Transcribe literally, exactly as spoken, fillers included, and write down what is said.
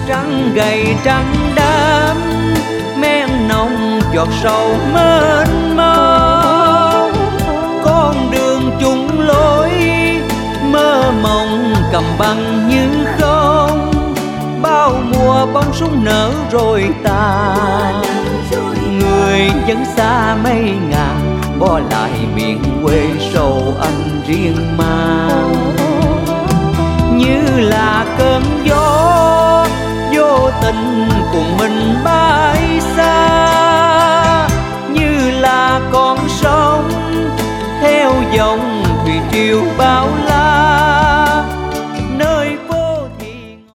trắng gầy trắng đám, men nồng giọt sầu mênh mông. Con đường chung lối mơ mộng cầm băng như không, bao mùa bông súng nở rồi tàn. Người vẫn xa mây ngàn, bỏ lại miền quê sầu anh riêng mang. Như là cơn gió vô tình cùng mình bay,